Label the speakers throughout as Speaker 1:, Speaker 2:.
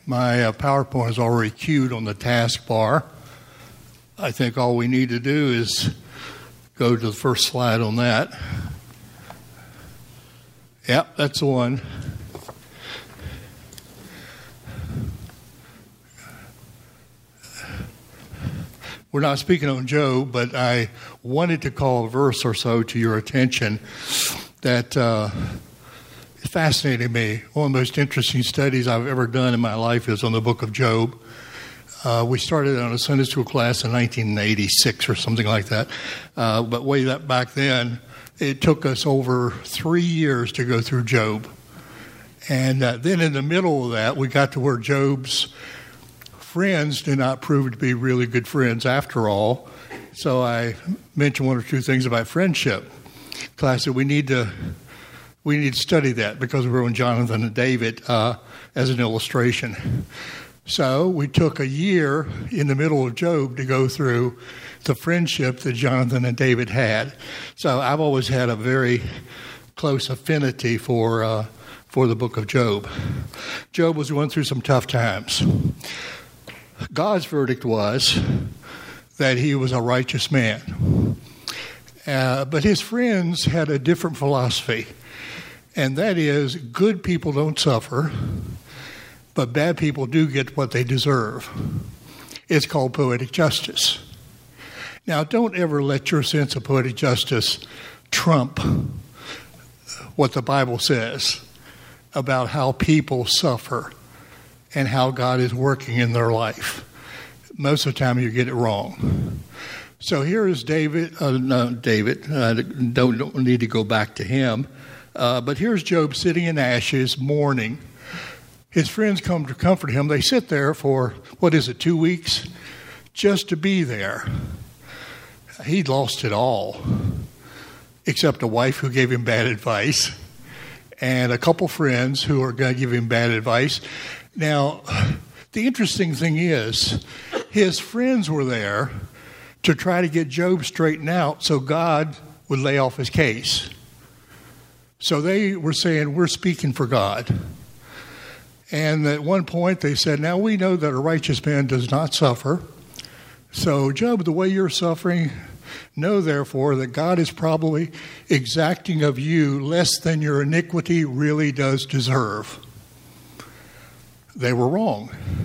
Speaker 1: My PowerPoint is already queued on the taskbar. I think all we need to do is go to the first slide on that. Yep, that's the one. We're not speaking on Job, but I wanted to call a verse or so to your attention that fascinated me. One of the most interesting studies I've ever done in my life is on the book of Job. We started on a Sunday school class in 1986 or something like that. But way back then, it took us over 3 years to go through Job. And then in the middle of that, we got to where Job's friends did not prove to be really good friends after all. So I mentioned one or two things about friendship. Class said we need to study that because we're on Jonathan and David as an illustration. So we took a year in the middle of Job to go through the friendship that Jonathan and David had. So I've always had a very close affinity for the book of Job. Job was going through some tough times. God's verdict was that he was a righteous man. But his friends had a different philosophy. And that is, good people don't suffer, but bad people do get what they deserve. It's called poetic justice. Now, don't ever let your sense of poetic justice trump what the Bible says about how people suffer and how God is working in their life. Most of the time, you get it wrong. So here is David. David. Don't need to go back to him. But here's Job sitting in ashes, mourning. His friends come to comfort him. They sit there for, 2 weeks? Just to be there. He'd lost it all, except a wife who gave him bad advice and a couple friends who are going to give him bad advice. Now, the interesting thing is, his friends were there to try to get Job straightened out so God would lay off his case. So they were saying, we're speaking for God. And at one point they said, now we know that a righteous man does not suffer. So Job, the way you're suffering, know therefore that God is probably exacting of you less than your iniquity really does deserve. They were wrong.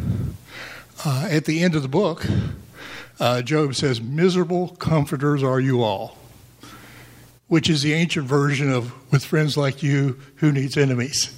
Speaker 1: At the end of the book, Job says, miserable comforters are you all, which is the ancient version of with friends like you, who needs enemies?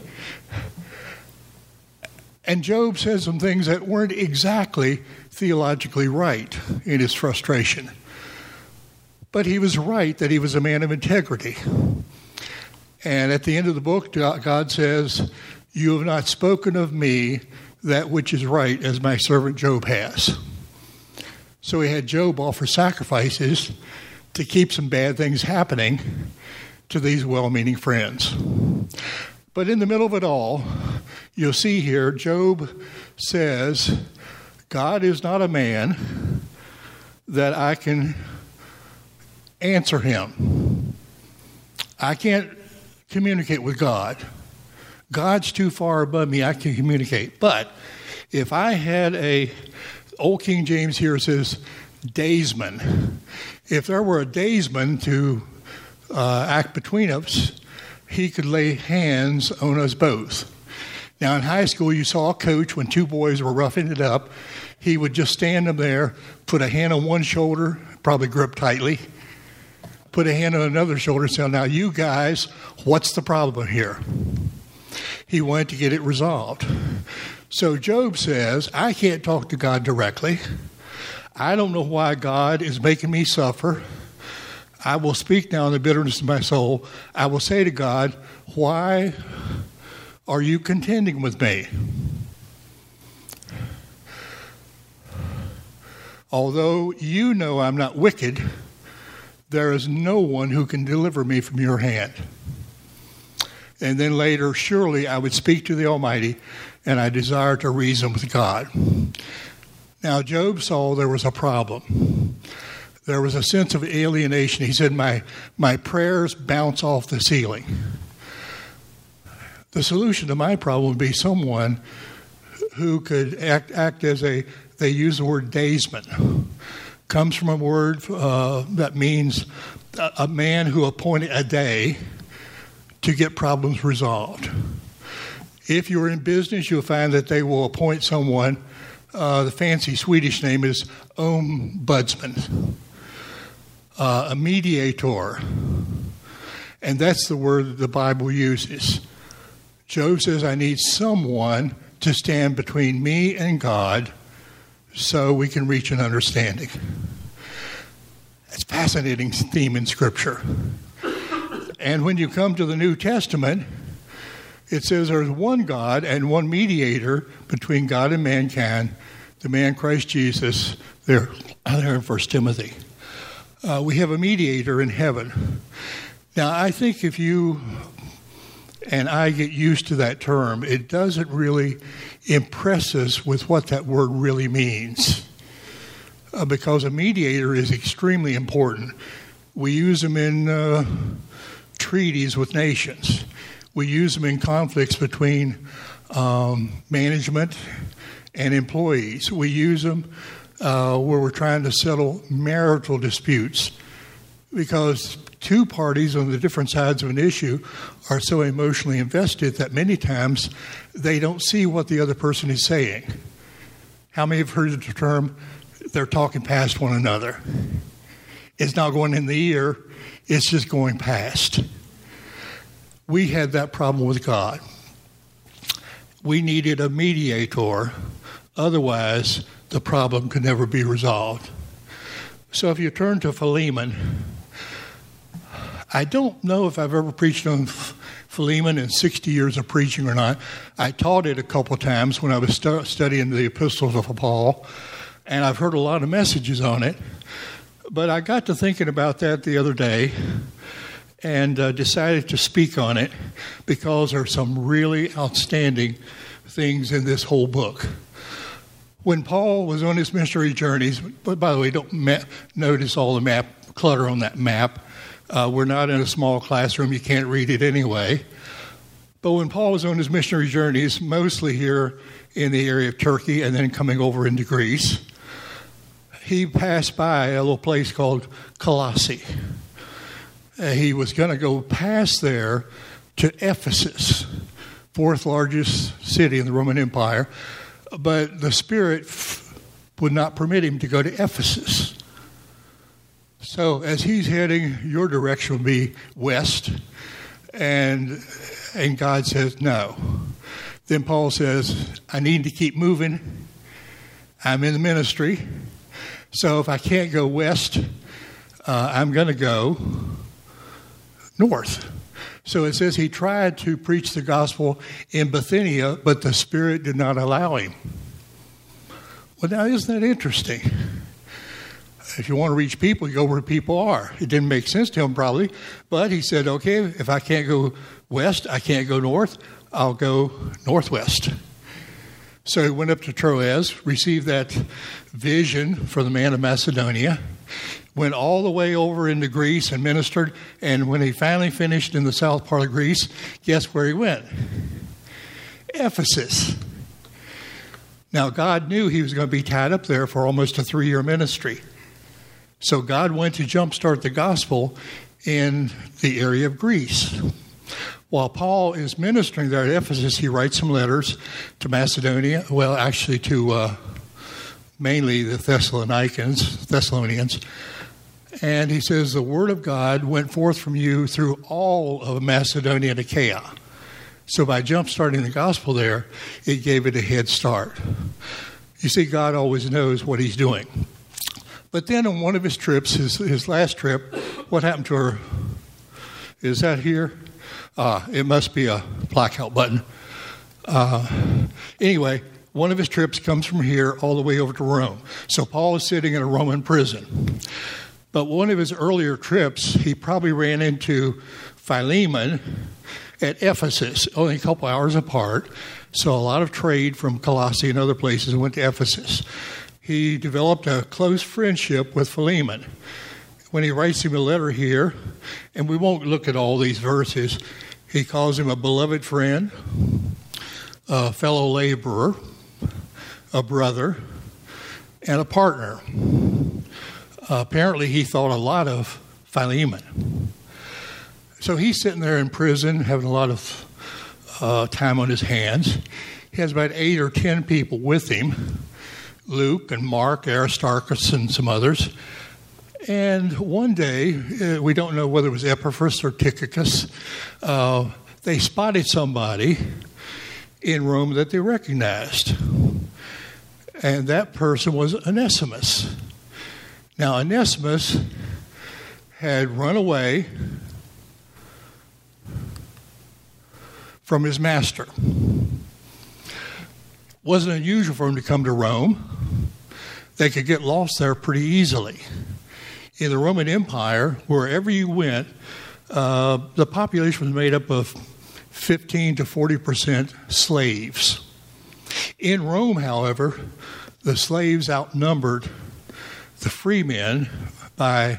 Speaker 1: And Job says some things that weren't exactly theologically right in his frustration. But he was right that he was a man of integrity. And at the end of the book, God says, you have not spoken of me that which is right as my servant Job has. So he had Job offer sacrifices to keep some bad things happening to these well-meaning friends. But in the middle of it all, you'll see here, Job says, God is not a man that I can answer him. I can't communicate with God. God's too far above me. I can communicate. But if I had old King James here says, daysman. If there were a daysman to act between us, he could lay hands on us both. Now, in high school, you saw a coach when two boys were roughing it up. He would just stand them there, put a hand on one shoulder, probably grip tightly, put a hand on another shoulder and say, now, you guys, what's the problem here? He wanted to get it resolved. So Job says, I can't talk to God directly. I don't know why God is making me suffer. I will speak now in the bitterness of my soul. I will say to God, why are you contending with me? Although you know I'm not wicked, there is no one who can deliver me from your hand. And then later, surely I would speak to the Almighty, and I desire to reason with God. Now, Job saw there was a problem. There was a sense of alienation. He said, my prayers bounce off the ceiling. The solution to my problem would be someone who could act as they use the word daysman. Comes from a word that means a man who appointed a day to get problems resolved. If you're in business, you'll find that they will appoint someone. The fancy Swedish name is ombudsman, a mediator. And that's the word that the Bible uses. Job says, I need someone to stand between me and God so we can reach an understanding. It's a fascinating theme in Scripture. And when you come to the New Testament, it says there's one God and one mediator between God and mankind, the man Christ Jesus, there in 1 Timothy. We have a mediator in heaven. Now, I think if you and I get used to that term, it doesn't really impress us with what that word really means. Because a mediator is extremely important. We use them in treaties with nations. We use them in conflicts between management and employees. We use them where we're trying to settle marital disputes, because two parties on the different sides of an issue are so emotionally invested that many times they don't see what the other person is saying. How many have heard the term, they're talking past one another? It's not going in the ear, it's just going past. We had that problem with God. We needed a mediator, otherwise the problem could never be resolved. So if you turn to Philemon, I don't know if I've ever preached on Philemon in 60 years of preaching or not. I taught it a couple times when I was studying the epistles of Paul, and I've heard a lot of messages on it. But I got to thinking about that the other day and decided to speak on it because there are some really outstanding things in this whole book. When Paul was on his missionary journeys, but by the way, don't notice all the map clutter on that map. We're not in a small classroom. You can't read it anyway. But when Paul was on his missionary journeys, mostly here in the area of Turkey and then coming over into Greece, he passed by a little place called Colossae. He was going to go past there to Ephesus, fourth largest city in the Roman Empire, but the Spirit would not permit him to go to Ephesus. So as he's heading, your direction will be west, and God says no. Then Paul says, I need to keep moving. I'm in the ministry, so if I can't go west, I'm going to go north. So it says he tried to preach the gospel in Bithynia, but the Spirit did not allow him. Well, now, isn't that interesting? If you want to reach people, you go where people are. It didn't make sense to him probably, but he said, okay, if I can't go west, I can't go north, I'll go northwest. So he went up to Troas, received that vision for the man of Macedonia, went all the way over into Greece and ministered, and when he finally finished in the south part of Greece, guess where he went? Ephesus. Now, God knew he was going to be tied up there for almost a 3-year ministry. So God went to jumpstart the gospel in the area of Greece. While Paul is ministering there at Ephesus, he writes some letters to Macedonia, well, actually to mainly the Thessalonians. And he says, the word of God went forth from you through all of Macedonia and Achaia. So by jump-starting the gospel there, it gave it a head start. You see, God always knows what he's doing. But then on one of his trips, his last trip, what happened to her? Is that here? It must be a blackout button. Anyway, one of his trips comes from here all the way over to Rome. So Paul is sitting in a Roman prison. But one of his earlier trips, he probably ran into Philemon at Ephesus, only a couple hours apart. So a lot of trade from Colossae and other places went to Ephesus. He developed a close friendship with Philemon. When he writes him a letter here, and we won't look at all these verses, he calls him a beloved friend, a fellow laborer, a brother, and a partner. Apparently, he thought a lot of Philemon. So he's sitting there in prison, having a lot of time on his hands. He has about 8 or 10 people with him, Luke and Mark, Aristarchus, and some others. And one day, we don't know whether it was Epaphras or Tychicus, they spotted somebody in Rome that they recognized. And that person was Onesimus. Now, Onesimus had run away from his master. Wasn't unusual for him to come to Rome. They could get lost there pretty easily. In the Roman Empire, wherever you went, the population was made up of 15 to 40% slaves. In Rome, however, the slaves outnumbered the free men by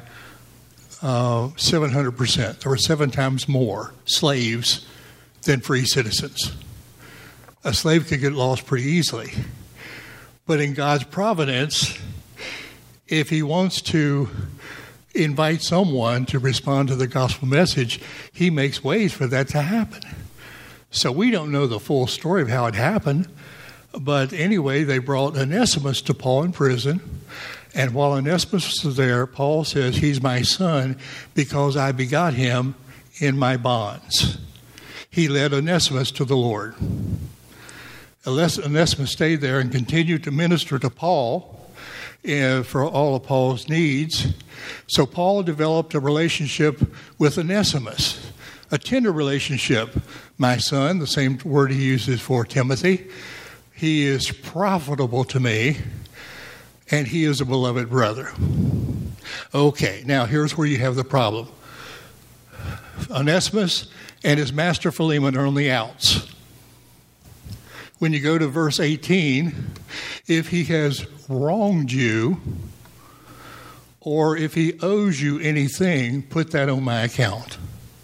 Speaker 1: 700%. There were 7 times more slaves than free citizens. A slave could get lost pretty easily. But in God's providence, if he wants to invite someone to respond to the gospel message, he makes ways for that to happen. So we don't know the full story of how it happened. But anyway, they brought Onesimus to Paul in prison. And while Onesimus was there, Paul says, he's my son because I begot him in my bonds. He led Onesimus to the Lord. Onesimus stayed there and continued to minister to Paul for all of Paul's needs. So Paul developed a relationship with Onesimus, a tender relationship. My son, the same word he uses for Timothy. He is profitable to me, and he is a beloved brother. Okay, now here's where you have the problem. Onesimus and his master Philemon are on the outs. When you go to verse 18, if he has wronged you, or if he owes you anything, put that on my account.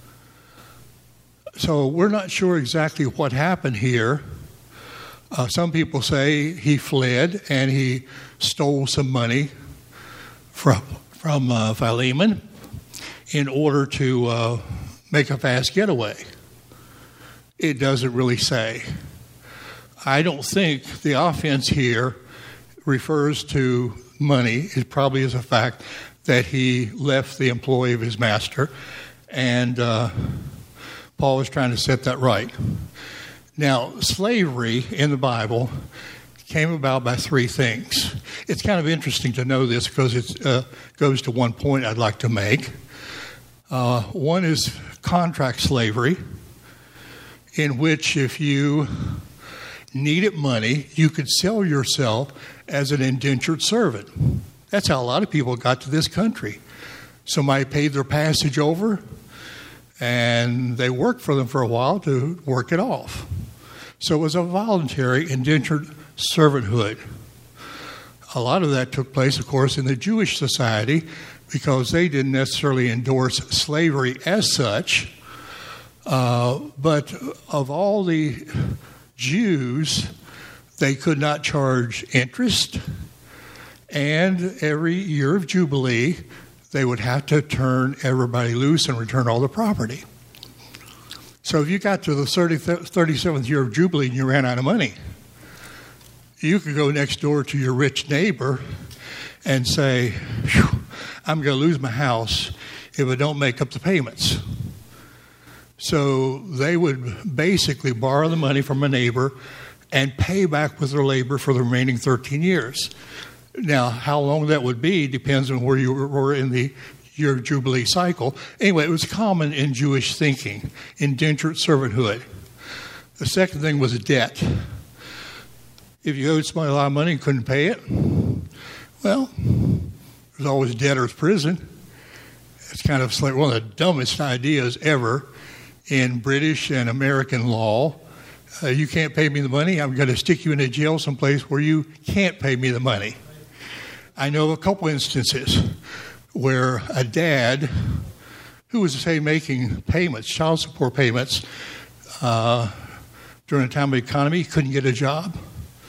Speaker 1: So we're not sure exactly what happened here. Some people say he fled and he stole some money from Philemon in order to make a fast getaway. It doesn't really say. I don't think the offense here refers to money. It probably is a fact that he left the employ of his master, and Paul is trying to set that right. Now, slavery in the Bible came about by 3 things. It's kind of interesting to know this because it goes to one point I'd like to make. One is contract slavery, in which if you needed money, you could sell yourself as an indentured servant. That's how a lot of people got to this country. Somebody paid their passage over, and they worked for them for a while to work it off. So it was a voluntary indentured servanthood. A lot of that took place, of course, in the Jewish society because they didn't necessarily endorse slavery as such. But of all the Jews, they could not charge interest, and every year of Jubilee, they would have to turn everybody loose and return all the property. So if you got to the 37th year of Jubilee and you ran out of money, you could go next door to your rich neighbor and say, I'm going to lose my house if I don't make up the payments. So they would basically borrow the money from a neighbor and pay back with their labor for the remaining 13 years. Now, how long that would be depends on where you were in the year of Jubilee cycle. Anyway, it was common in Jewish thinking, indentured servanthood. The second thing was debt. If you owed somebody a lot of money and couldn't pay it, well, there's always debtor's prison. It's kind of like one of the dumbest ideas ever in British and American law. You can't pay me the money, I'm going to stick you in a jail someplace where you can't pay me the money. I know of a couple instances where a dad who was, say, making payments, child support payments, during a time of economy, couldn't get a job.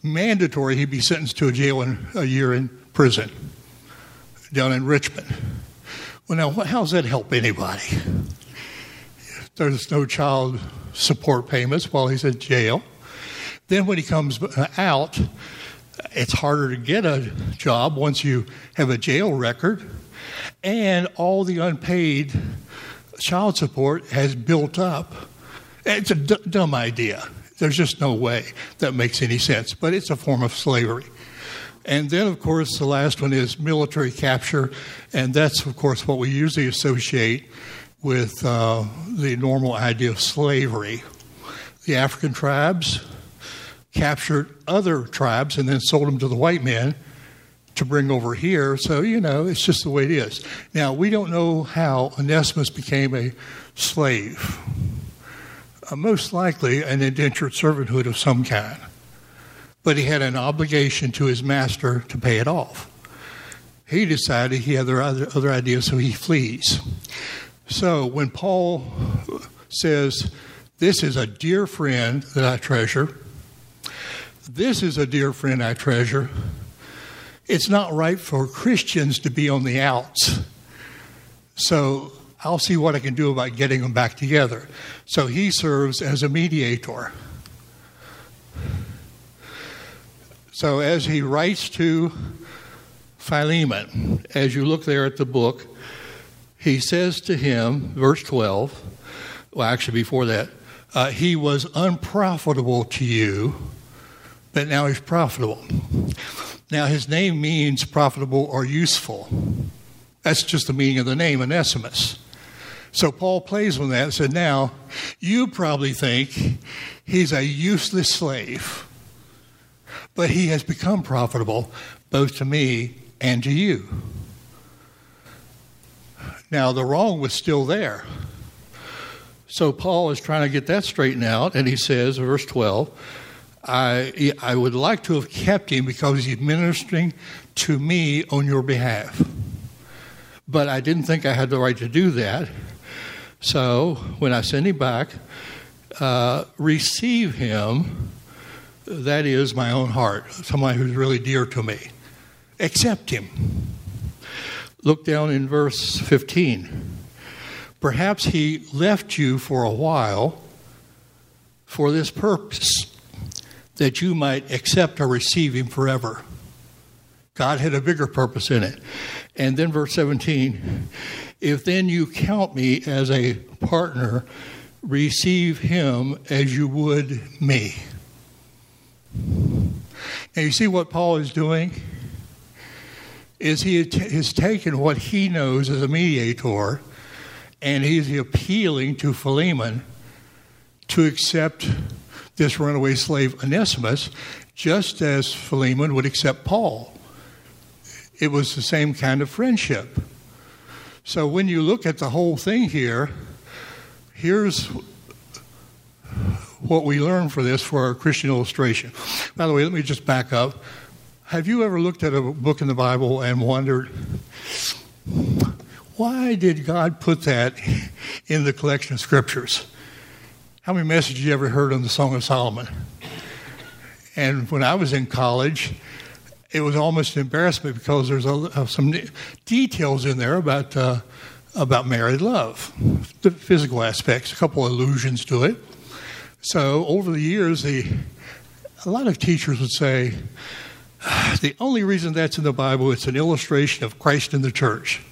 Speaker 1: mandatory he'd be sentenced to a year in prison down in Richmond. Well, now, how does that help anybody? There's no child support payments while he's in jail. Then when he comes out, it's harder to get a job once you have a jail record, and all the unpaid child support has built up. It's a dumb idea. There's just no way that makes any sense, but it's a form of slavery. And then, of course, the last one is military capture, and that's, of course, what we usually associate with the normal idea of slavery. The African tribes captured other tribes and then sold them to the white men to bring over here. So, it's just the way it is. Now, we don't know how Onesimus became a slave. Most likely an indentured servanthood of some kind. But he had an obligation to his master to pay it off. He decided he had other ideas, so he flees. So when Paul says, this is a dear friend that I treasure, this is a dear friend I treasure, it's not right for Christians to be on the outs. So I'll see what I can do about getting them back together. So he serves as a mediator. So as he writes to Philemon, as you look there at the book, he says to him, verse 12, well, actually before that, he was unprofitable to you, but now he's profitable. Now his name means profitable or useful. That's just the meaning of the name, Onesimus. So Paul plays with that and said, now, you probably think he's a useless slave, but he has become profitable both to me and to you. Now, the wrong was still there. So Paul is trying to get that straightened out, and he says, verse 12, I would like to have kept him because he's ministering to me on your behalf. But I didn't think I had the right to do that. So when I send him back, receive him, that is my own heart, somebody who's really dear to me. Accept him. Look down in verse 15. Perhaps he left you for a while for this purpose, that you might accept or receive him forever. God had a bigger purpose in it. And then verse 17, if then you count me as a partner, receive him as you would me. Now you see what Paul is doing? Is he has taken what he knows as a mediator, and he's appealing to Philemon to accept this runaway slave Onesimus, just as Philemon would accept Paul. It was the same kind of friendship. So when you look at the whole thing here, here's what we learn for this for our Christian illustration. By the way, let me just back up. Have you ever looked at a book in the Bible and wondered, why did God put that in the collection of scriptures? How many messages you ever heard on the Song of Solomon? And when I was in college, it was almost an embarrassment because there's some details in there about married love, the physical aspects, a couple of allusions to it. So over the years, a lot of teachers would say, the only reason that's in the Bible, it's an illustration of Christ in the church.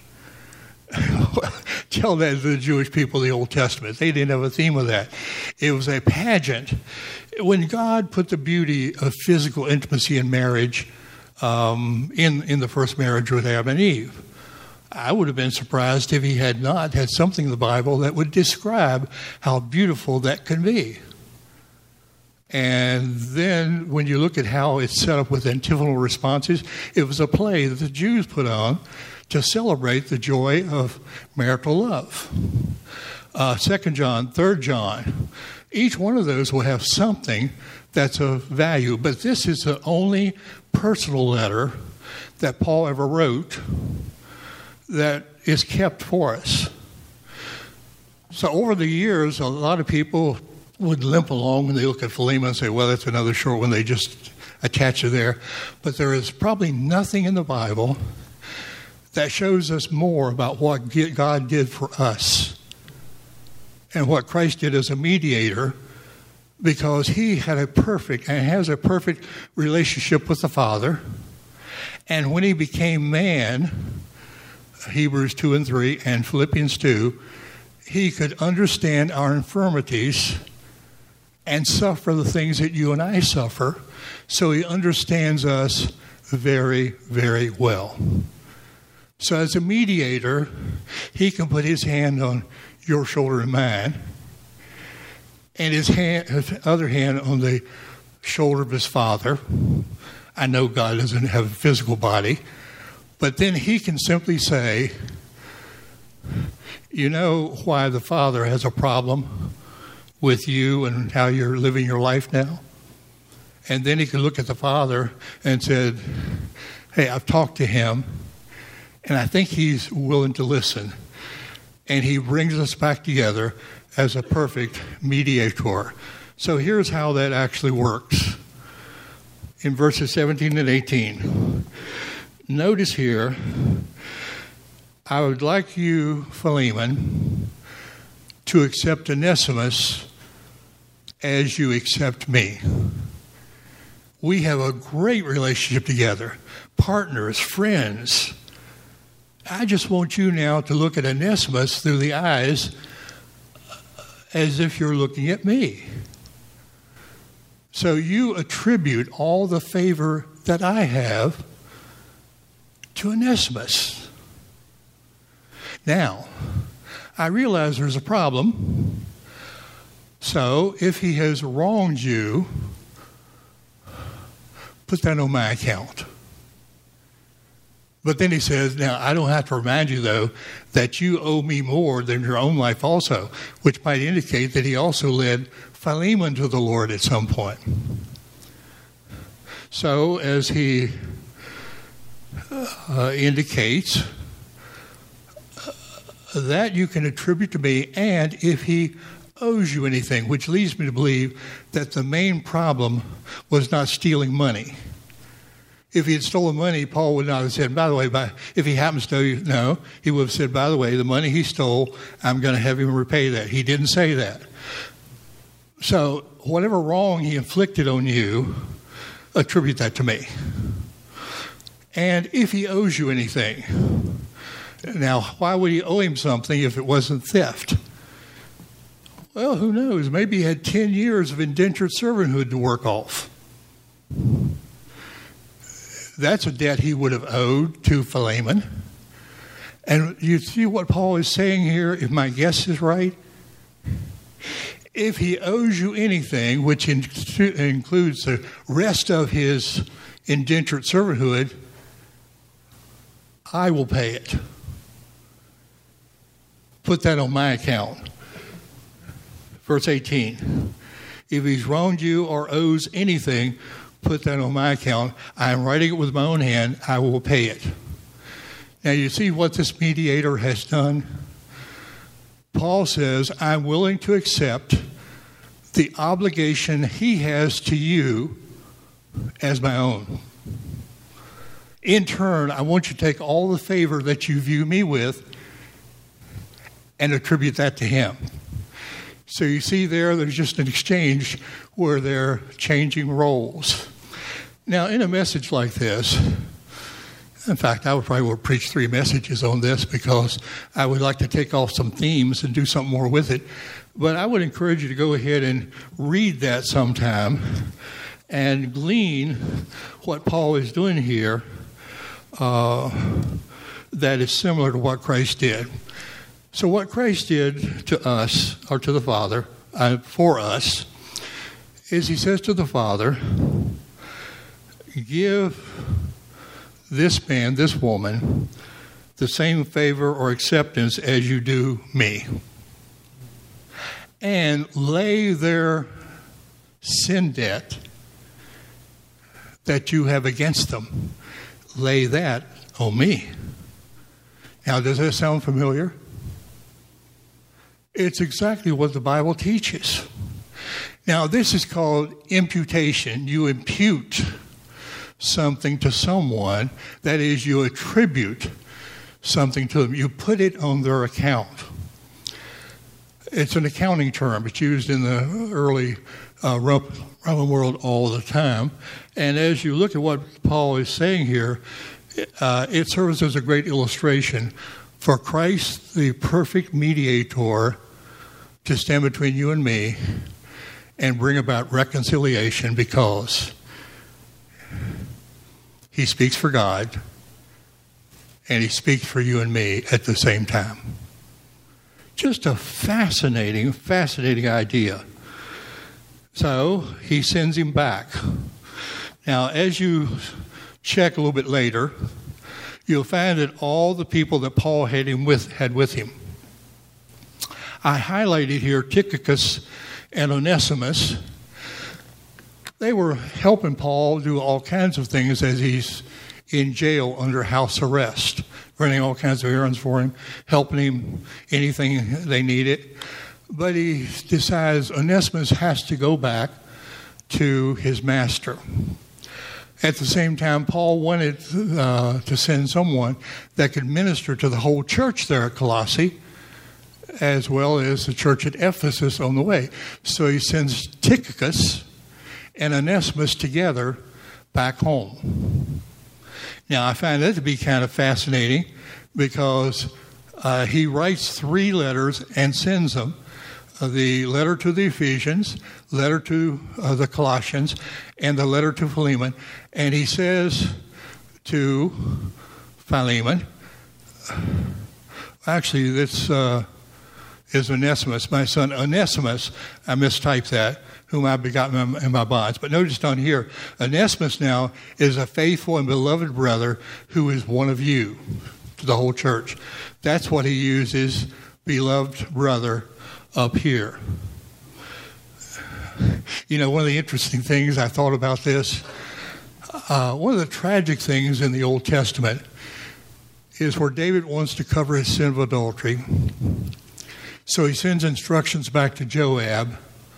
Speaker 1: Tell that to the Jewish people of the Old Testament. They didn't have a theme of that. It was a pageant. When God put the beauty of physical intimacy in marriage in the first marriage with Adam and Eve, I would have been surprised if he had not had something in the Bible that would describe how beautiful that can be. And then when you look at how it's set up with antiphonal responses, it was a play that the Jews put on to celebrate the joy of marital love. 2 John, 3 John, each one of those will have something that's of value. But this is the only personal letter that Paul ever wrote that is kept for us. So over the years, a lot of people would limp along when they look at Philemon and say, well, that's another short one. They just attached to there. But there is probably nothing in the Bible that shows us more about what God did for us and what Christ did as a mediator, because he had a perfect and has a perfect relationship with the Father. And when he became man, Hebrews 2 and 3 and Philippians 2, he could understand our infirmities and suffer the things that you and I suffer. So he understands us very, very well. So as a mediator, he can put his hand on your shoulder and mine, and his other hand on the shoulder of his Father. I know God doesn't have a physical body, but then he can simply say, you know why the Father has a problem with you and how you're living your life now? And then he can look at the Father and said, hey, I've talked to him, and I think he's willing to listen. And he brings us back together as a perfect mediator. So here's how that actually works. In verses 17 and 18, notice here, I would like you, Philemon, to accept Onesimus as you accept me. We have a great relationship together, partners, friends. I just want you now to look at Onesimus through the eyes as if you're looking at me. So you attribute all the favor that I have to Onesimus. Now, I realize there's a problem. So if he has wronged you, put that on my account. But then he says, now, I don't have to remind you, though, that you owe me more than your own life also, which might indicate that he also led Philemon to the Lord at some point. So, as he indicates, that you can attribute to me, and if he owes you anything, which leads me to believe that the main problem was not stealing money. If he had stolen money, Paul would not have said, by the way, if he happens to owe you, no, he would have said, by the way, the money he stole, I'm going to have him repay that. He didn't say that. So whatever wrong he inflicted on you, attribute that to me. And if he owes you anything, now, why would he owe him something if it wasn't theft? Well, who knows? Maybe he had 10 years of indentured servanthood to work off. That's a debt he would have owed to Philemon. And you see what Paul is saying here, if my guess is right? If he owes you anything, which includes the rest of his indentured servanthood, I will pay it. Put that on my account. Verse 18. If he's wronged you or owes anything, put that on my account. I am writing it with my own hand. I will pay it. Now you see what this mediator has done? Paul says, I'm willing to accept the obligation he has to you as my own. In turn, I want you to take all the favor that you view me with and attribute that to him. So you see there's just an exchange where they're changing roles. Now, in a message like this, in fact, I would probably preach 3 messages on this because I would like to take off some themes and do something more with it. But I would encourage you to go ahead and read that sometime and glean what Paul is doing here that is similar to what Christ did. So what Christ did to us, or to the Father, for us, is he says to the Father, give this man, this woman, the same favor or acceptance as you do me. And lay their sin debt that you have against them. Lay that on me. Now, does that sound familiar? It's exactly what the Bible teaches. Now, this is called imputation. You impute something to someone, that is, you attribute something to them. You put it on their account. It's an accounting term. It's used in the early Roman world all the time. And as you look at what Paul is saying here, it serves as a great illustration for Christ, the perfect mediator, to stand between you and me and bring about reconciliation, because he speaks for God and he speaks for you and me at the same time. Just a fascinating, fascinating idea. So he sends him back. Now, as you check a little bit later, you'll find that all the people that Paul had with him. I highlighted here Tychicus and Onesimus. They were helping Paul do all kinds of things as he's in jail under house arrest, running all kinds of errands for him, helping him anything they needed. But he decides Onesimus has to go back to his master. At the same time, Paul wanted to send someone that could minister to the whole church there at Colossae, as well as the church at Ephesus on the way. So he sends Tychicus and Onesimus together back home. Now, I find that to be kind of fascinating, because he writes 3 letters and sends them. The letter to the Ephesians, letter to the Colossians, and the letter to Philemon. And he says to Philemon, actually, this is Onesimus, my son Onesimus. I mistyped that, whom I begot in my bonds. But notice down here, Onesimus now is a faithful and beloved brother who is one of you, to the whole church. That's what he uses, beloved brother, up here. You know, one of the interesting things I thought about this, one of the tragic things in the Old Testament is where David wants to cover his sin of adultery. So he sends instructions back to Joab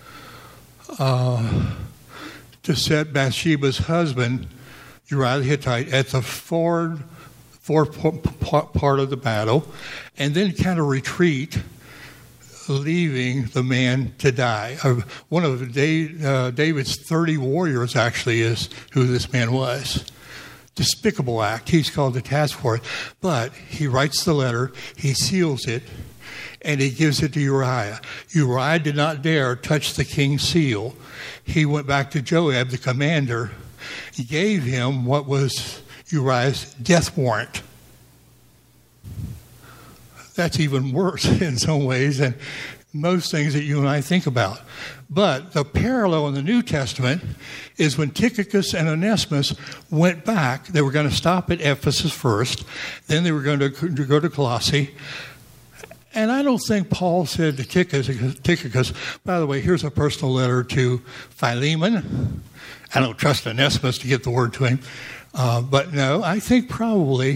Speaker 1: to set Bathsheba's husband, Uriah the Hittite, at the forward part of the battle, and then kind of retreat, leaving the man to die. One of David's 30 warriors actually is who this man was. Despicable act. He's called the task for it. But he writes the letter, he seals it, and he gives it to Uriah. Uriah did not dare touch the king's seal. He went back to Joab, the commander. He gave him what was Uriah's death warrant. That's even worse in some ways than most things that you and I think about. But the parallel in the New Testament is when Tychicus and Onesimus went back. They were going to stop at Ephesus first. Then they were going to go to Colossae. And I don't think Paul said to Tychicus, by the way, here's a personal letter to Philemon. I don't trust Onesimus to get the word to him. But no, I think probably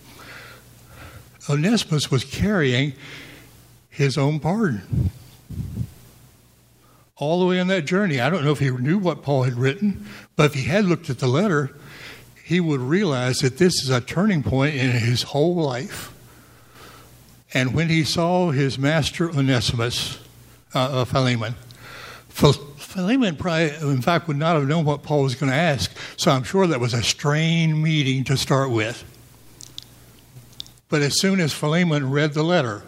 Speaker 1: Onesimus was carrying his own burden all the way on that journey. I don't know if he knew what Paul had written, but if he had looked at the letter, he would realize that this is a turning point in his whole life. And when he saw his master Onesimus, Philemon probably, in fact, would not have known what Paul was going to ask. So I'm sure that was a strained meeting to start with. But as soon as Philemon read the letter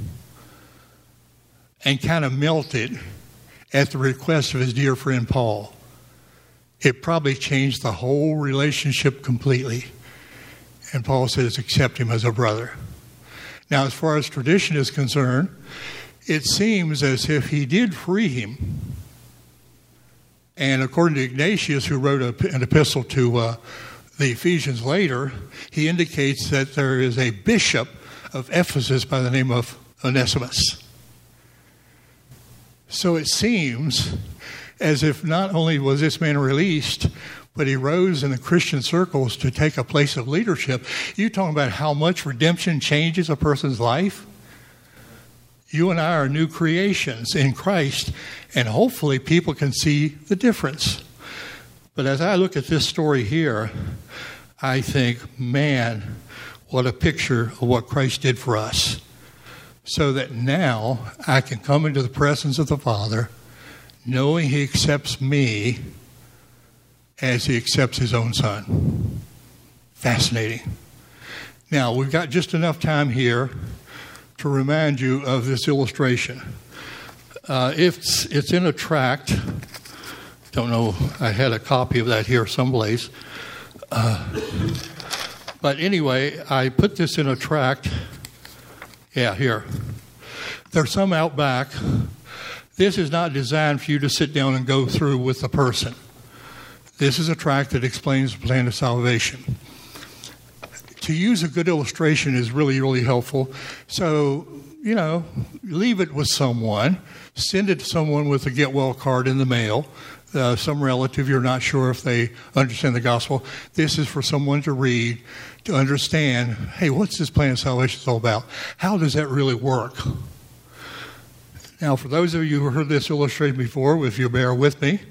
Speaker 1: and kind of melted at the request of his dear friend Paul, it probably changed the whole relationship completely. And Paul says, accept him as a brother. Now, as far as tradition is concerned, it seems as if he did free him. And according to Ignatius, who wrote an epistle to the Ephesians later, he indicates that there is a bishop of Ephesus by the name of Onesimus. So it seems as if not only was this man released, but he rose in the Christian circles to take a place of leadership. You're talking about how much redemption changes a person's life? You and I are new creations in Christ, and hopefully people can see the difference. But as I look at this story here, I think, man, what a picture of what Christ did for us. So that now I can come into the presence of the Father knowing He accepts me as He accepts His own Son. Fascinating. Now, we've got just enough time here to remind you of this illustration. It's in a tract. Don't know, I had a copy of that here someplace. But anyway, I put this in a tract. Yeah, here. There's some out back. This is not designed for you to sit down and go through with the person. This is a tract that explains the plan of salvation. To use a good illustration is really, really helpful. So, leave it with someone. Send it to someone with a get well card in the mail. Some relative you're not sure if they understand the gospel. This is for someone to read, to understand, hey, what's this plan of salvation all about? How does that really work? Now, for those of you who heard this illustrated before, if you bear with me,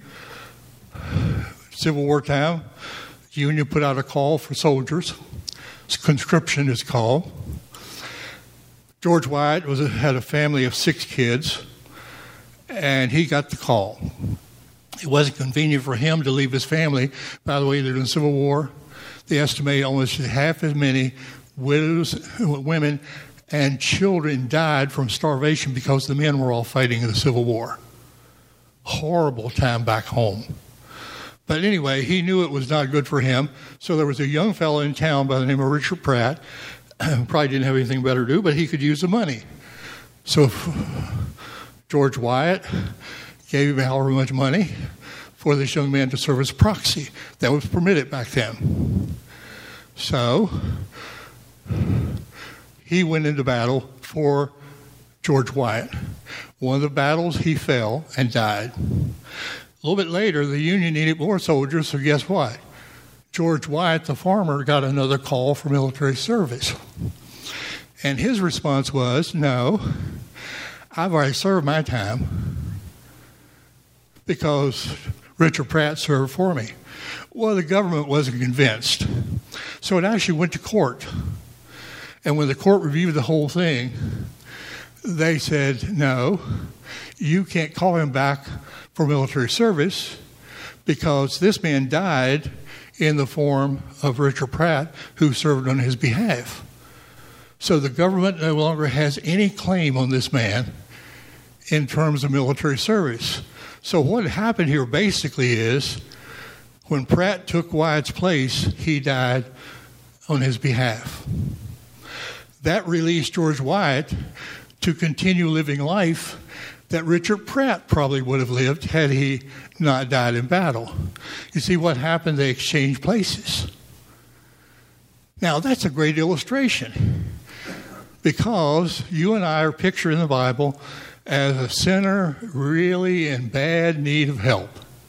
Speaker 1: Civil War time, the Union put out a call for soldiers. Conscription is called. George Wyatt had a family of 6 kids, and he got the call. It wasn't convenient for him to leave his family. By the way, during the Civil War, they estimate almost half as many widows, women, and children died from starvation because the men were all fighting in the Civil War. Horrible time back home. But anyway, he knew it was not good for him. So there was a young fellow in town by the name of Richard Pratt. Probably didn't have anything better to do, but he could use the money. So George Wyatt gave him however much money for this young man to serve as proxy. That was permitted back then. So he went into battle for George Wyatt. One of the battles, he fell and died. A little bit later, the Union needed more soldiers, so guess what? George Wyatt, the farmer, got another call for military service. And his response was, no, I've already served my time because Richard Pratt served for me. Well, the government wasn't convinced. So it actually went to court. And when the court reviewed the whole thing, they said, no, you can't call him back for military service because this man died in the form of Richard Pratt, who served on his behalf. So the government no longer has any claim on this man in terms of military service. So what happened here basically is when Pratt took Wyatt's place, he died on his behalf. That released George Wyatt to continue living life that Richard Pratt probably would have lived had he not died in battle. You see what happened? They exchanged places. Now, that's a great illustration because you and I are pictured in the Bible as a sinner really in bad need of help.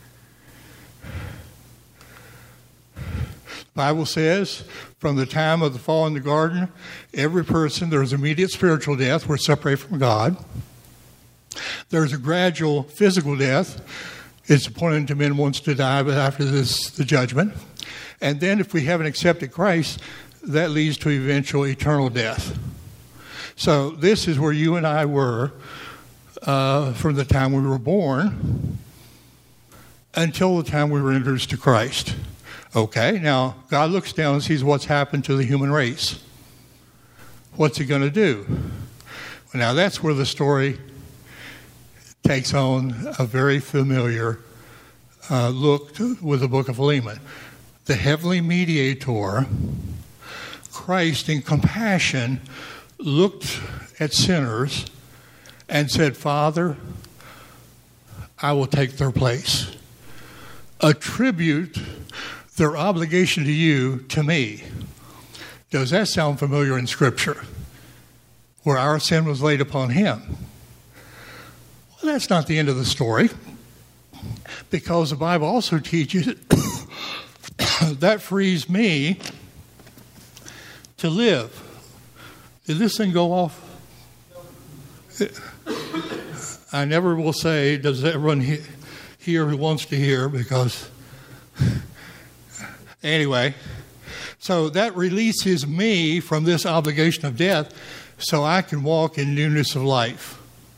Speaker 1: The Bible says from the time of the fall in the garden, every person, there's immediate spiritual death. We're separated from God. There's a gradual physical death. It's appointed to men once to die, but after this, the judgment. And then if we haven't accepted Christ, that leads to eventual eternal death. So this is where you and I were from the time we were born until the time we were introduced to Christ. Okay, now God looks down and sees what's happened to the human race. What's he going to do? Well, now that's where the story takes on a very familiar look with the book of Philemon. The heavenly mediator, Christ in compassion, looked at sinners and said, Father, I will take their place. Attribute their obligation to you to me. Does that sound familiar in Scripture? Where our sin was laid upon him. Well, that's not the end of the story. Because the Bible also teaches that frees me to live. Did this thing go off? I never will say, does everyone hear who wants to hear, because Anyway, so that releases me from this obligation of death so I can walk in newness of life.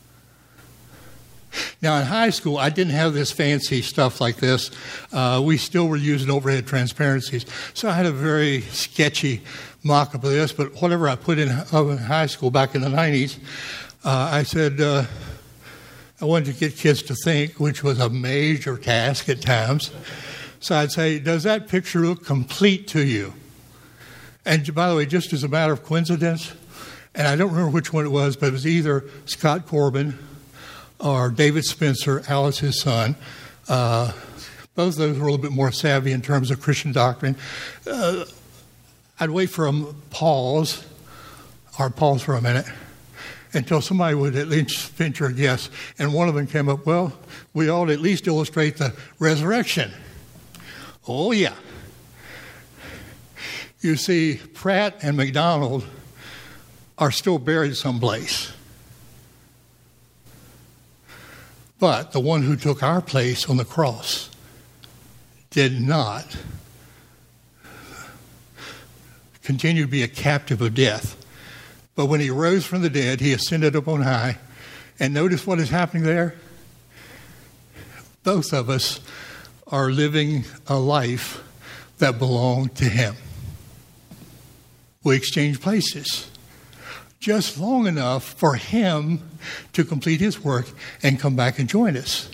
Speaker 1: Now, in high school, I didn't have this fancy stuff like this. We still were using overhead transparencies. So I had a very sketchy mock-up of this, but whatever I put in high school back in the 90s, I said I wanted to get kids to think, which was a major task at times. So I'd say, does that picture look complete to you? And by the way, just as a matter of coincidence, and I don't remember which one it was, but it was either Scott Corbin or David Spencer, Alice's son. Both of those were a little bit more savvy in terms of Christian doctrine. I'd wait for them pause for a minute until somebody would at least venture a guess. And one of them came up, well, we ought to at least illustrate the resurrection. Oh, yeah. You see, Pratt and McDonald are still buried someplace. But the one who took our place on the cross did not continue to be a captive of death. But when he rose from the dead, he ascended up on high. And notice what is happening there? Both of us are living a life that belonged to him. We exchange places just long enough for him to complete his work and come back and join us.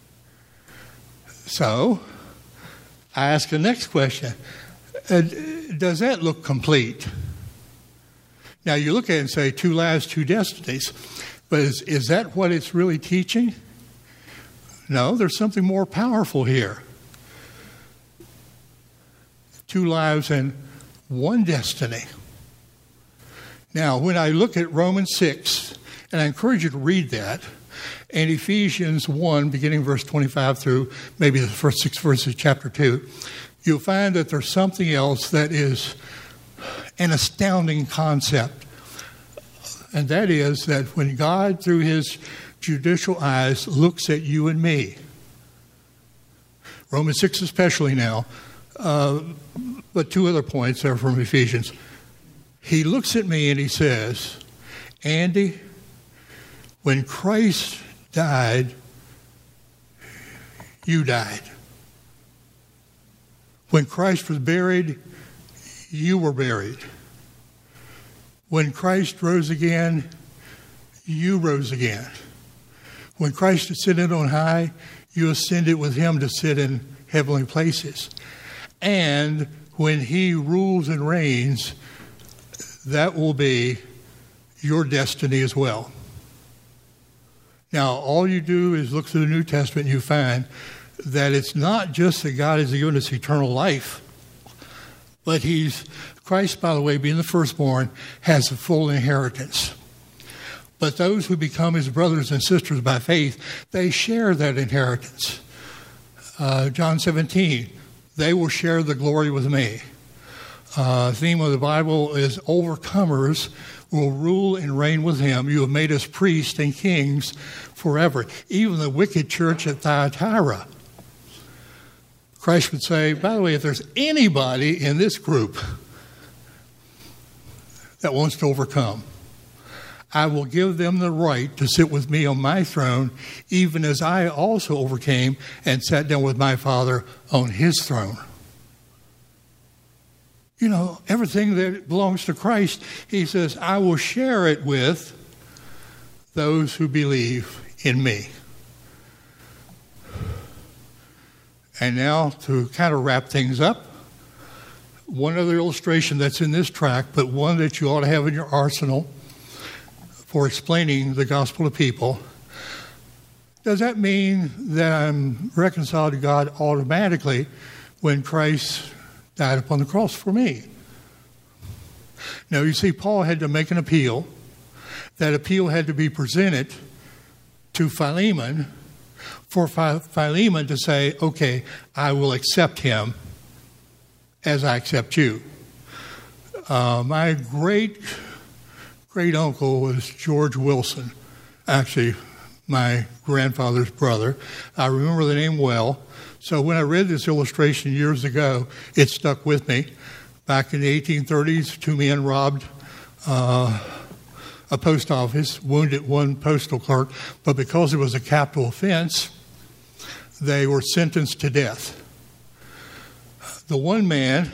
Speaker 1: So, I ask the next question. Does that look complete? Now, you look at it and say, 2 lives, 2 destinies. But is that what it's really teaching? No, there's something more powerful here. 2 lives and 1 destiny. Now, when I look at Romans 6, and I encourage you to read that, and Ephesians 1, beginning verse 25 through maybe the first 6 verses of chapter 2, you'll find that there's something else that is an astounding concept. And that is that when God, through his judicial eyes, looks at you and me, Romans 6 especially now, but 2 other points are from Ephesians. He looks at me and he says, Andy, when Christ died, you died. When Christ was buried, you were buried. When Christ rose again, you rose again. When Christ ascended on high, you ascended with him to sit in heavenly places. And when he rules and reigns, that will be your destiny as well. Now, all you do is look through the New Testament and you find that it's not just that God has given us eternal life, but Christ, by the way, being the firstborn, has a full inheritance. But those who become his brothers and sisters by faith, they share that inheritance. John 17, they will share the glory with me. The theme of the Bible is overcomers will rule and reign with him. You have made us priests and kings forever. Even the wicked church at Thyatira, Christ would say, by the way, if there's anybody in this group that wants to overcome, I will give them the right to sit with me on my throne, even as I also overcame and sat down with my Father on his throne. You know, everything that belongs to Christ, he says, I will share it with those who believe in me. And now, to kind of wrap things up, one other illustration that's in this tract, but one that you ought to have in your arsenal for explaining the gospel to people. Does that mean that I'm reconciled to God automatically when Christ died upon the cross for me? Now, you see, Paul had to make an appeal. That appeal had to be presented to Philemon for Philemon to say, okay, I will accept him as I accept you. My great uncle was George Wilson, actually my grandfather's brother. I remember the name well. So when I read this illustration years ago, it stuck with me. Back in the 1830s, two men robbed a post office, wounded one postal clerk, but because it was a capital offense, they were sentenced to death. The one man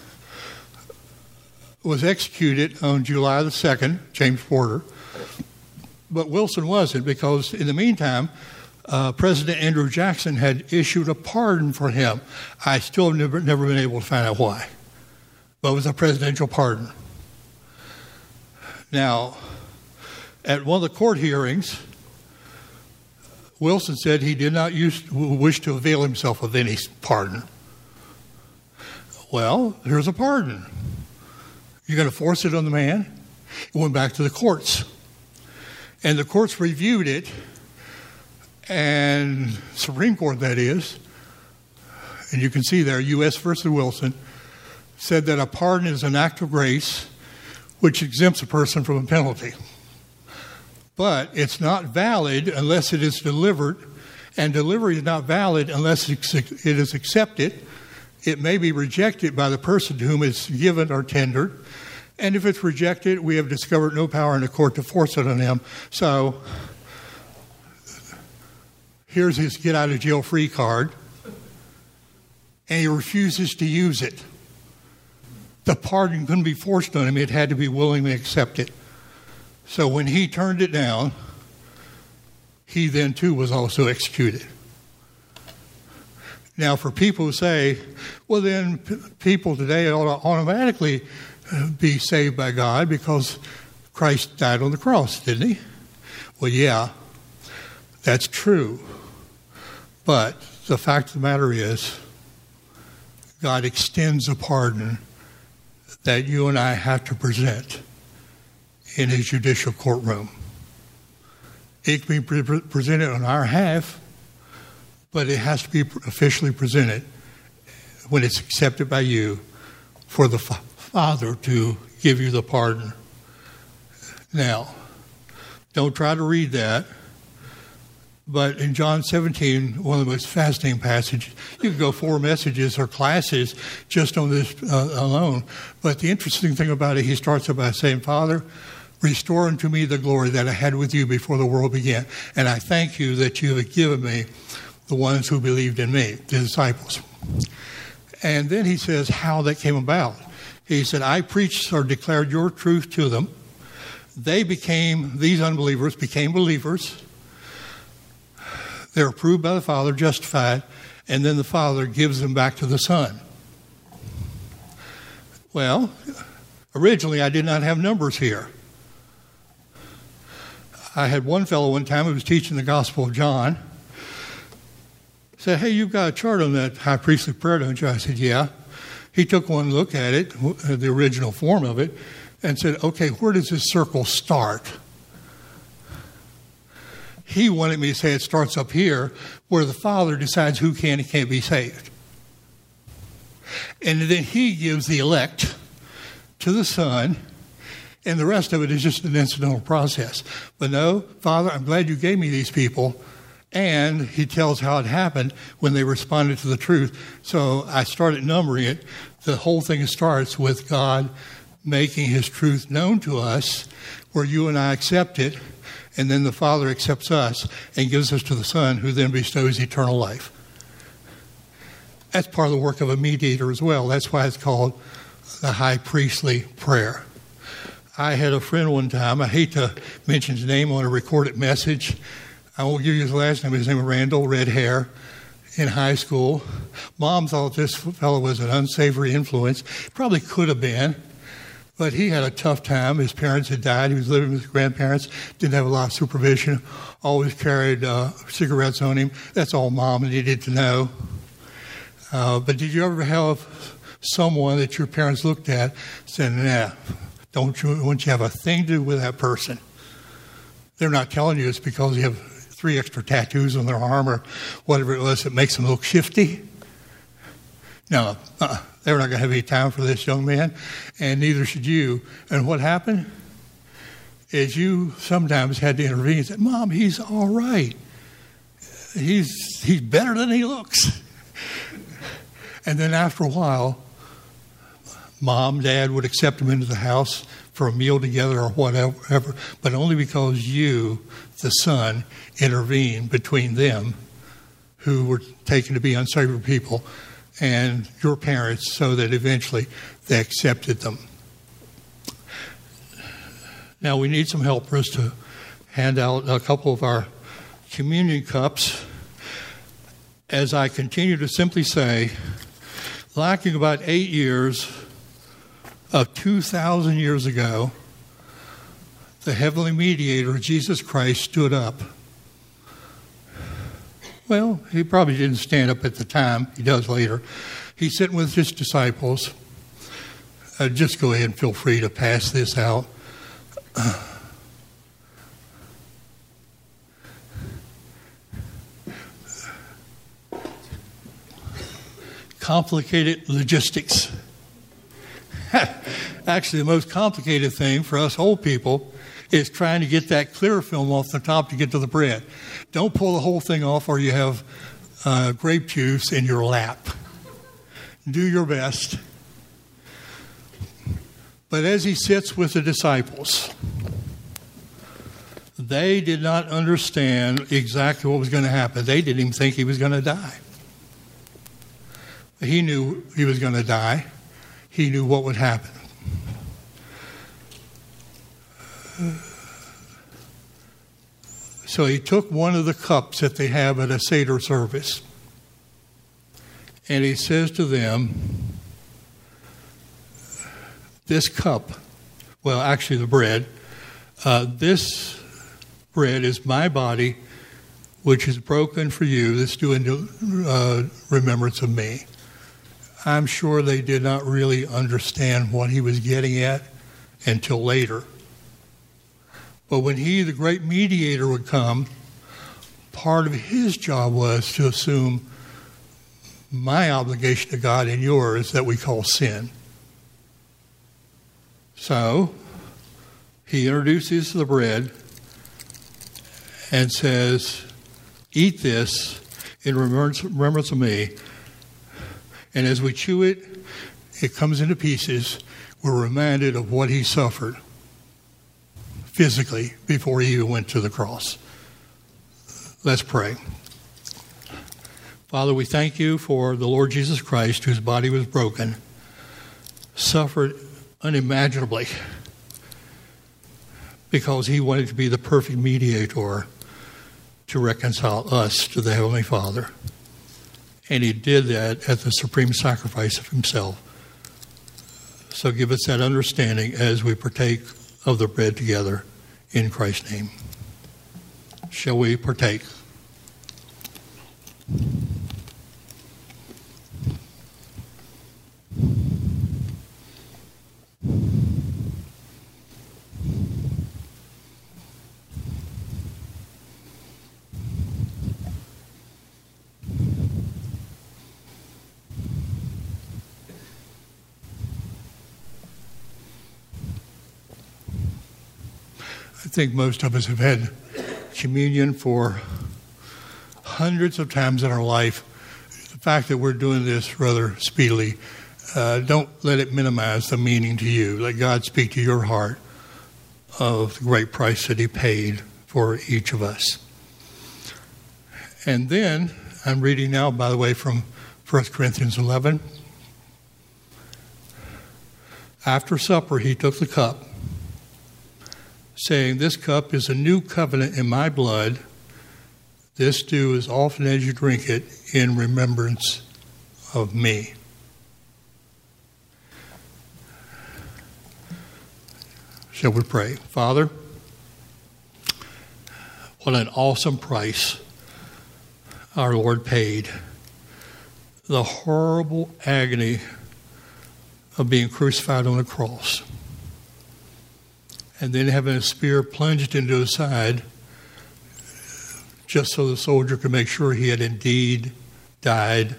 Speaker 1: was executed on July the 2nd, James Porter, but Wilson wasn't, because in the meantime, President Andrew Jackson had issued a pardon for him. I still have never been able to find out why, but it was a presidential pardon. Now, at one of the court hearings, Wilson said he did not wish to avail himself of any pardon. Well, here's a pardon. You're going to force it on the man? It went back to the courts. And the courts reviewed it, and Supreme Court, that is, and you can see there, U.S. versus Wilson, said that a pardon is an act of grace which exempts a person from a penalty. But it's not valid unless it is delivered, and delivery is not valid unless it is accepted. It may be rejected by the person to whom it's given or tendered. And if it's rejected, we have discovered no power in the court to force it on him. So here's his get-out-of-jail-free card, and he refuses to use it. The pardon couldn't be forced on him. It had to be willingly accepted. So when he turned it down, he then, too, was also executed. Now, for people who say, well, then people today ought to automatically be saved by God because Christ died on the cross, didn't he? Well, yeah, that's true. But the fact of the matter is, God extends a pardon that you and I have to present in his judicial courtroom. It can be presented on our half, but it has to be officially presented when it's accepted by you for the Father to give you the pardon. Now, don't try to read that, but in John 17, one of the most fascinating passages, you could go 4 messages or classes just on this alone, but the interesting thing about it, he starts out by saying, Father, restore unto me the glory that I had with you before the world began, and I thank you that you have given me the ones who believed in me, the disciples. And then he says how that came about. He said, I preached or declared your truth to them. These unbelievers became believers. They're approved by the Father, justified, and then the Father gives them back to the Son. Well, originally I did not have numbers here. I had one fellow one time who was teaching the Gospel of John. Said, hey, you've got a chart on that high priestly prayer, don't you? I said, yeah. He took one look at it, the original form of it, and said, okay, where does this circle start? He wanted me to say it starts up here, where the Father decides who can and can't be saved. And then he gives the elect to the Son, and the rest of it is just an incidental process. But no, Father, I'm glad you gave me these people. And he tells how it happened when they responded to the truth. So I started numbering it. The whole thing starts with God making his truth known to us, where you and I accept it, and then the Father accepts us and gives us to the Son, who then bestows eternal life. That's part of the work of a mediator as well. That's why it's called the high priestly prayer. I had a friend one time, I hate to mention his name on a recorded message. I won't give you his last name. His name was Randall, red hair, in high school. Mom thought this fellow was an unsavory influence. Probably could have been, but he had a tough time. His parents had died. He was living with his grandparents, didn't have a lot of supervision, always carried cigarettes on him. That's all Mom needed to know. But did you ever have someone that your parents looked at and said, nah, don't you have a thing to do with that person? They're not telling you it's because you have 3 extra tattoos on their arm or whatever it was that makes them look shifty. No, they were not going to have any time for this young man, and neither should you. And what happened is you sometimes had to intervene and say, Mom, he's all right. He's better than he looks. And then after a while, Mom, Dad would accept them into the house for a meal together or whatever, but only because you, the son, intervened between them, who were taken to be unsavory people, and your parents, so that eventually they accepted them. Now we need some helpers to hand out a couple of our communion cups. As I continue to simply say, lacking about 8 years of 2,000 years ago, the heavenly mediator, Jesus Christ, stood up. Well, he probably didn't stand up at the time. He does later. He's sitting with his disciples. Just go ahead and feel free to pass this out. Complicated logistics. Actually, the most complicated thing for us old people is trying to get that clear film off the top to get to the bread. Don't pull the whole thing off or you have grape juice in your lap. Do your best. But as he sits with the disciples, they did not understand exactly what was going to happen. They didn't even think he was going to die. He knew he was going to die. He knew what would happen. So he took one of the cups that they have at a Seder service, and he says to them, this cup, well, actually the bread, this bread is my body, which is broken for you. This do in remembrance of me. I'm sure they did not really understand what he was getting at until later. But when he, the great mediator, would come, part of his job was to assume my obligation to God and yours that we call sin. So he introduces the bread and says, eat this in remembrance of me. And as we chew it, it comes into pieces. We're reminded of what he suffered physically before he even went to the cross. Let's pray. Father, we thank you for the Lord Jesus Christ, whose body was broken, suffered unimaginably because he wanted to be the perfect mediator to reconcile us to the Heavenly Father. And he did that at the supreme sacrifice of himself. So give us that understanding as we partake of the bread together in Christ's name. Shall we partake? I think most of us have had communion for hundreds of times in our life. The fact that we're doing this rather speedily, don't let it minimize the meaning to you. Let God speak to your heart of the great price that he paid for each of us. And then, I'm reading now, by the way, from 1 Corinthians 11. After supper, he took the cup, saying, this cup is a new covenant in my blood. This do as often as you drink it in remembrance of me. Shall we pray? Father, what an awesome price our Lord paid. The horrible agony of being crucified on a cross, and then having a spear plunged into his side just so the soldier could make sure he had indeed died.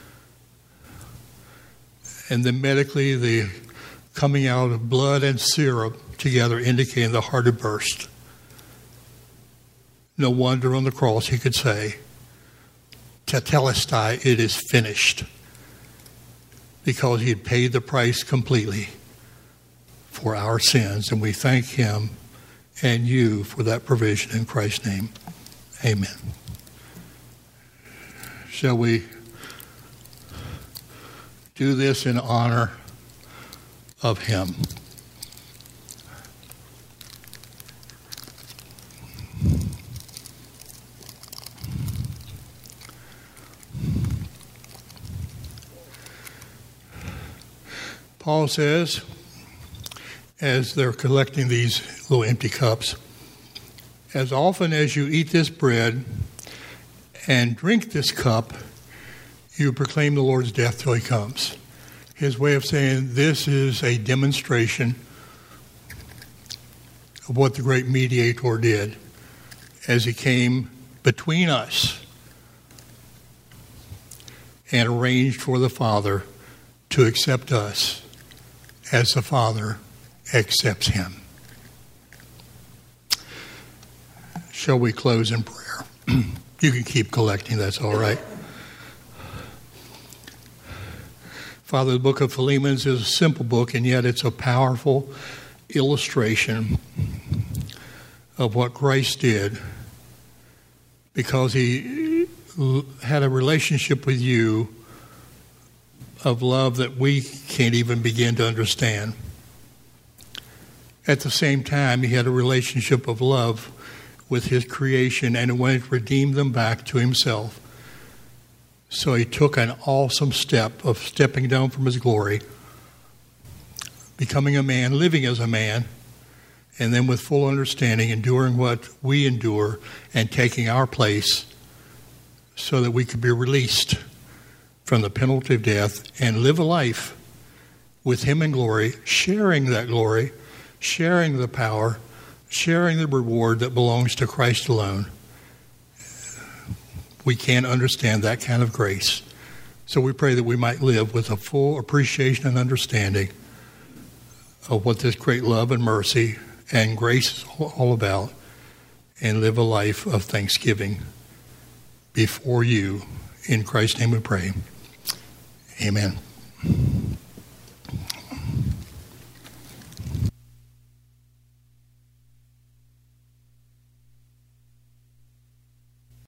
Speaker 1: And then medically, the coming out of blood and syrup together indicating the heart had burst. No wonder on the cross he could say, tetelestai, it is finished, because he had paid the price completely for our sins. And we thank him and you for that provision in Christ's name. Amen. Shall we do this in honor of him? Paul says, as they're collecting these little empty cups, as often as you eat this bread and drink this cup, you proclaim the Lord's death till he comes. His way of saying this is a demonstration of what the great mediator did as he came between us and arranged for the Father to accept us as the Father accepts him. Shall we close in prayer? You can keep collecting, that's all right. Father, the book of Philemon is a simple book, and yet it's a powerful illustration of what Christ did, because he had a relationship with you of love that we can't even begin to understand. At the same time, he had a relationship of love with his creation and wanted to redeem them back to himself. So he took an awesome step of stepping down from his glory, becoming a man, living as a man, and then with full understanding, enduring what we endure and taking our place so that we could be released from the penalty of death and live a life with him in glory, sharing that glory, sharing the power, sharing the reward that belongs to Christ alone. We can't understand that kind of grace. So we pray that we might live with a full appreciation and understanding of what this great love and mercy and grace is all about, and live a life of thanksgiving before you. In Christ's name we pray. Amen.